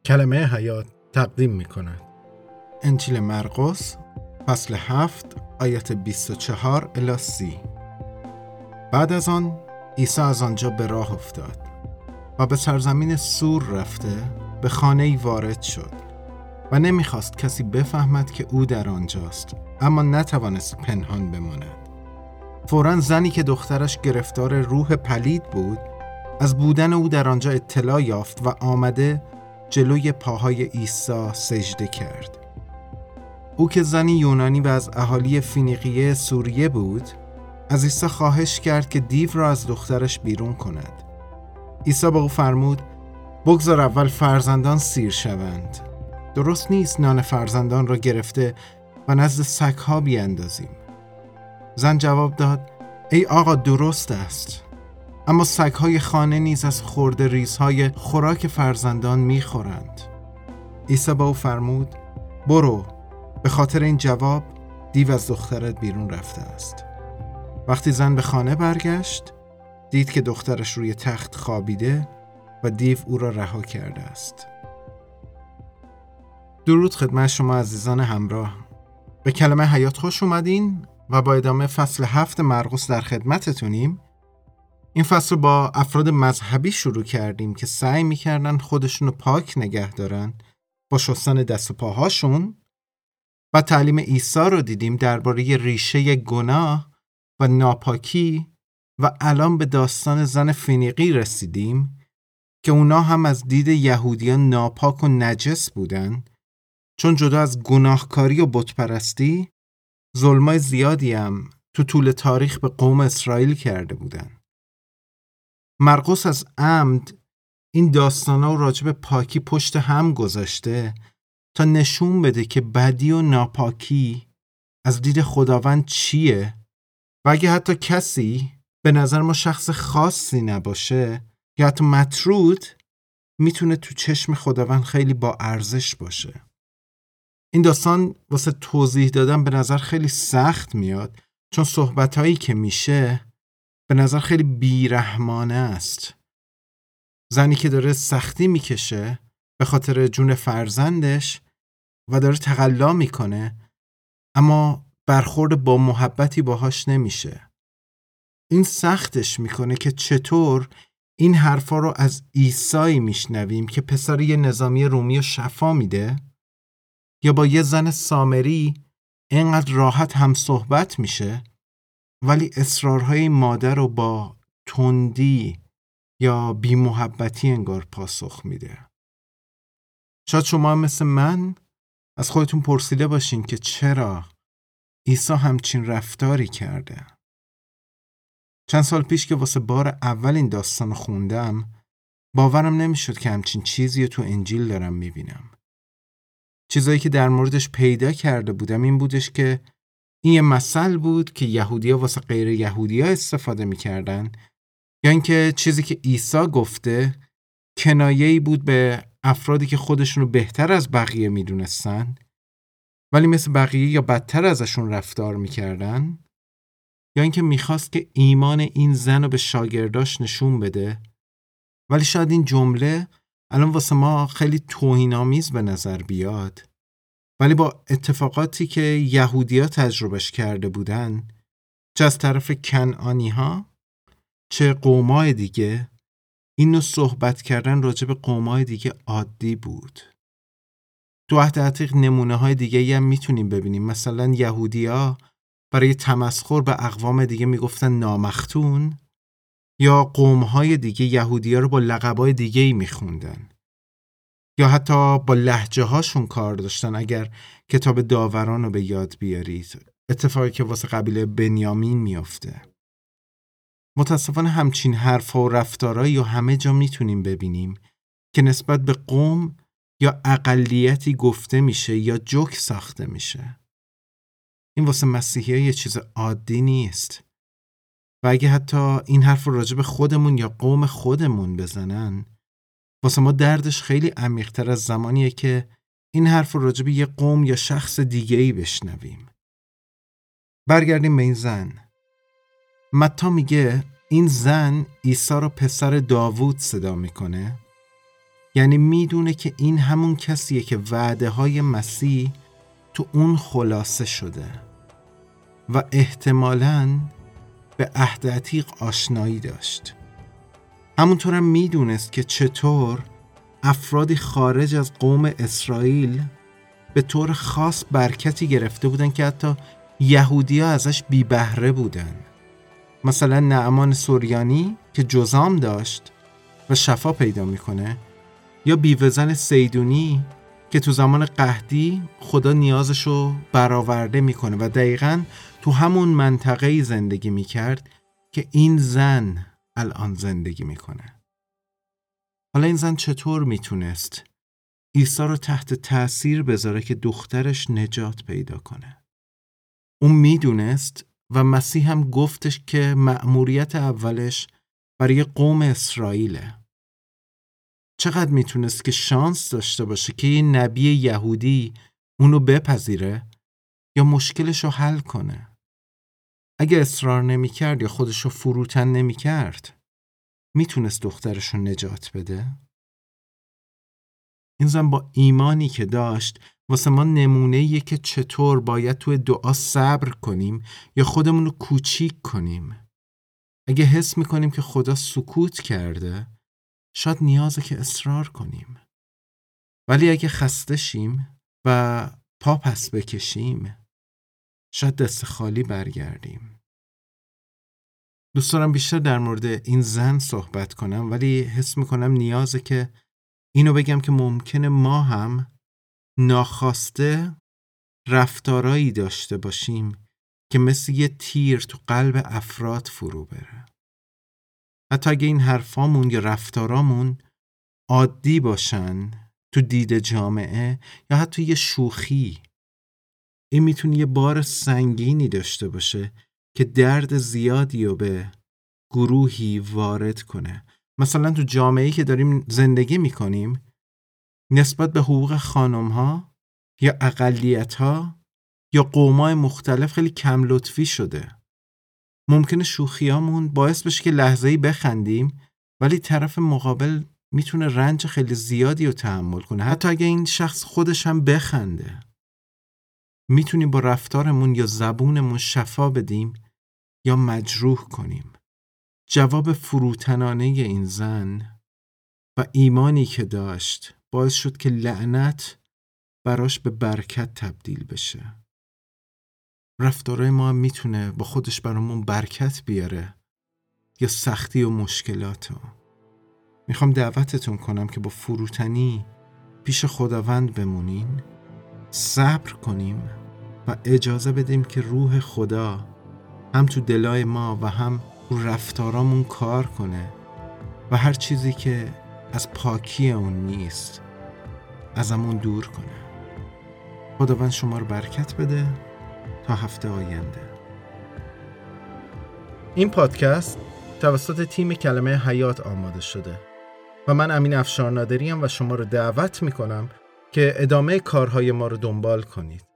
کلمه حیات تقدیم می کند. انجیل مرقس فصل 7 آیات 24 الی 30. بعد از آن عیسی از آنجا به راه افتاد و به سرزمین سور رفته به خانه‌ای وارد شد و نمیخواست کسی بفهمد که او در آنجاست، اما نتوانست پنهان بماند. فوراً زنی که دخترش گرفتار روح پلید بود از بودن او در آنجا اطلاع یافت و آمده جلوی پاهای عیسی سجده کرد. او که زنی یونانی و از اهالی فینیقیه سوریه بود، از عیسی خواهش کرد که دیو را از دخترش بیرون کند. عیسی به او فرمود: بگذار اول فرزندان سیر شوند. درست نیست نان فرزندان را گرفته و نزد سگ‌ها بیاندازیم. زن جواب داد: ای آقا، درست است، اما سگ‌های خانه نیز از خرده ریزهای خوراک فرزندان می‌خورند. عیسی به او فرمود: برو، به خاطر این جواب دیو از دخترت بیرون رفته است. وقتی زن به خانه برگشت، دید که دخترش روی تخت خوابیده و دیو او را رها کرده است. درود خدمت شما عزیزان همراه. به کلمه حیات خوش اومدین و با ادامه فصل 7 مرقس در خدمتتونیم. این فصل رو با افراد مذهبی شروع کردیم که سعی میکردن خودشونو پاک نگه دارن با شستن دست و پاهاشون، و تعلیم عیسی رو دیدیم درباره ریشه گناه و ناپاکی، و الان به داستان زن فینیقی رسیدیم که اونا هم از دید یهودیان ناپاک و نجس بودن، چون جدا از گناهکاری و بتپرستی ظلمای زیادی هم تو طول تاریخ به قوم اسرائیل کرده بودن. مرقس از عمد این داستانا رو راجع به پاکی پشت هم گذاشته تا نشون بده که بدی و ناپاکی از دید خداوند چیه، و اگه حتی کسی به نظر ما شخص خاصی نباشه یا حتی مطرود، میتونه تو چشم خداوند خیلی با ارزش باشه. این داستان واسه توضیح دادن به نظر خیلی سخت میاد، چون صحبتایی که میشه به نظر خیلی بیرحمانه است. زنی که داره سختی میکشه به خاطر جون فرزندش و داره تقلا میکنه، اما برخورد با محبتی باهاش نمیشه. این سختش میکنه که چطور این حرفا رو از عیسی میشنویم که پسر یه نظامی رومی رو شفا میده، یا با یه زن سامری اینقدر راحت هم صحبت میشه، ولی اصرارهای مادر رو با تندی یا بی محبتی انگار پاسخ میده. شاید شما مثل من از خودتون پرسیده باشین که چرا عیسی همچین رفتاری کرده. چند سال پیش که واسه بار اول این داستان خوندم، باورم نمیشد که همچین چیزی تو انجیل دارم میبینم. چیزایی که در موردش پیدا کرده بودم این بودش که این یه مثل بود که یهودی‌ها واسه غیر یهودی‌ها استفاده میکردن، یا اینکه چیزی که عیسی گفته کنایه‌ای بود به افرادی که خودشونو بهتر از بقیه میدونستن ولی مثل بقیه یا بدتر ازشون رفتار میکردن، یا اینکه میخواست که ایمان این زن رو به شاگرداش نشون بده. ولی شاید این جمله الان واسه ما خیلی توهین‌آمیز به نظر بیاد، ولی با اتفاقاتی که یهودی‌ها تجربهش کرده بودن، چه از طرف کنعانی‌ها چه قوم‌های دیگه، این نوع صحبت کردن راجع به قوم‌های دیگه عادی بود. تو عهد عتیق نمونه‌های دیگه هم میتونیم ببینیم. مثلا یهودی‌ها برای تمسخر به اقوام دیگه میگفتن نامختون، یا قوم‌های دیگه یهودی‌ها رو با لقب‌های دیگه‌ای میخوندن، یا حتی با لهجه‌هاشون کار داشتن. اگر کتاب داوران رو به یاد بیارید، اتفاقی که واسه قبیله بنیامین میافته. متاسفانه همچین حرفا و رفتارایی رو همه جا میتونیم ببینیم که نسبت به قوم یا اقلیتی گفته میشه یا جوک ساخته میشه. این واسه مسیحی‌ها یه چیز عادی نیست، و اگه حتی این حرف رو راجع به خودمون یا قوم خودمون بزنن، واسه ما دردش خیلی عمیق‌تر از زمانیه که این حرف رو راجع به یه قوم یا شخص دیگه‌ای بشنویم. برگردیم به این زن. متی میگه این زن عیسی رو پسر داوود صدا میکنه، یعنی میدونه که این همون کسیه که وعده های مسیح تو اون خلاصه شده و احتمالاً به عهد عتیق آشنایی داشت. همونطور هم میدونست که چطور افرادی خارج از قوم اسرائیل به طور خاص برکتی گرفته بودن که حتی یهودی ها ازش بی بهره بودن. مثلا نعمان سوریانی که جذام داشت و شفا پیدا میکنه، یا بیوه‌زن سیدونی که تو زمان قحطی خدا نیازشو برآورده میکنه و دقیقاً تو همون منطقه‌ای زندگی میکرد که این زن الان زندگی میکنه. حالا این زن چطور میتونست عیسی رو تحت تأثیر بذاره که دخترش نجات پیدا کنه؟ اون میدونست و مسیح هم گفتش که مأموریت اولش برای قوم اسرائیله. چقدر میتونست که شانس داشته باشه که یه نبی یهودی اونو بپذیره یا مشکلش رو حل کنه. اگه اصرار نمیکرد یا خودش رو فروتن نمیکرد، میتونست دخترش رو نجات بده؟ این زن با ایمانی که داشت واسه ما نمونه‌ایه که چطور باید توی دعا صبر کنیم یا خودمون رو کوچیک کنیم. اگه حس میکنیم که خدا سکوت کرده، شاید نیازه که اصرار کنیم. ولی اگه خسته شیم و پا پس بکشیم، شاید دست خالی برگردیم. دوست دارم بیشتر در مورد این زن صحبت کنم، ولی حس میکنم نیازه که اینو بگم که ممکنه ما هم ناخواسته رفتارایی داشته باشیم که مثل یه تیر تو قلب افراد فرو بره. حتی اگه این حرفامون یا رفتارامون عادی باشن تو دید جامعه یا حتی یه شوخی، این میتونه یه بار سنگینی داشته باشه که درد زیادی رو به گروهی وارد کنه. مثلا تو جامعه‌ای که داریم زندگی میکنیم، نسبت به حقوق خانم‌ها یا اقلیت‌ها یا قوم‌های مختلف خیلی کم لطفی شده. ممکنه شوخیامون باعث بشه که لحظه‌ای بخندیم، ولی طرف مقابل میتونه رنج خیلی زیادی رو تحمل کنه. حتی اگه این شخص خودش هم بخنده، میتونیم با رفتارمون یا زبونمون شفا بدیم یا مجروح کنیم. جواب فروتنانه این زن و ایمانی که داشت باعث شد که لعنت براش به برکت تبدیل بشه. رفتارای ما هم میتونه با خودش برامون برکت بیاره یا سختی و مشکلاتو. میخوام دعوتتون کنم که با فروتنی پیش خداوند بمونین، صبر کنیم و اجازه بدیم که روح خدا هم تو دلای ما و هم رو رفتارامون کار کنه و هر چیزی که از پاکی اون نیست ازمون دور کنه. خداوند شما رو برکت بده تا هفته آینده. این پادکست توسط تیم کلمه حیات آماده شده و من امین افشارنادری ام و شما رو دعوت میکنم که ادامه کارهای ما رو دنبال کنید.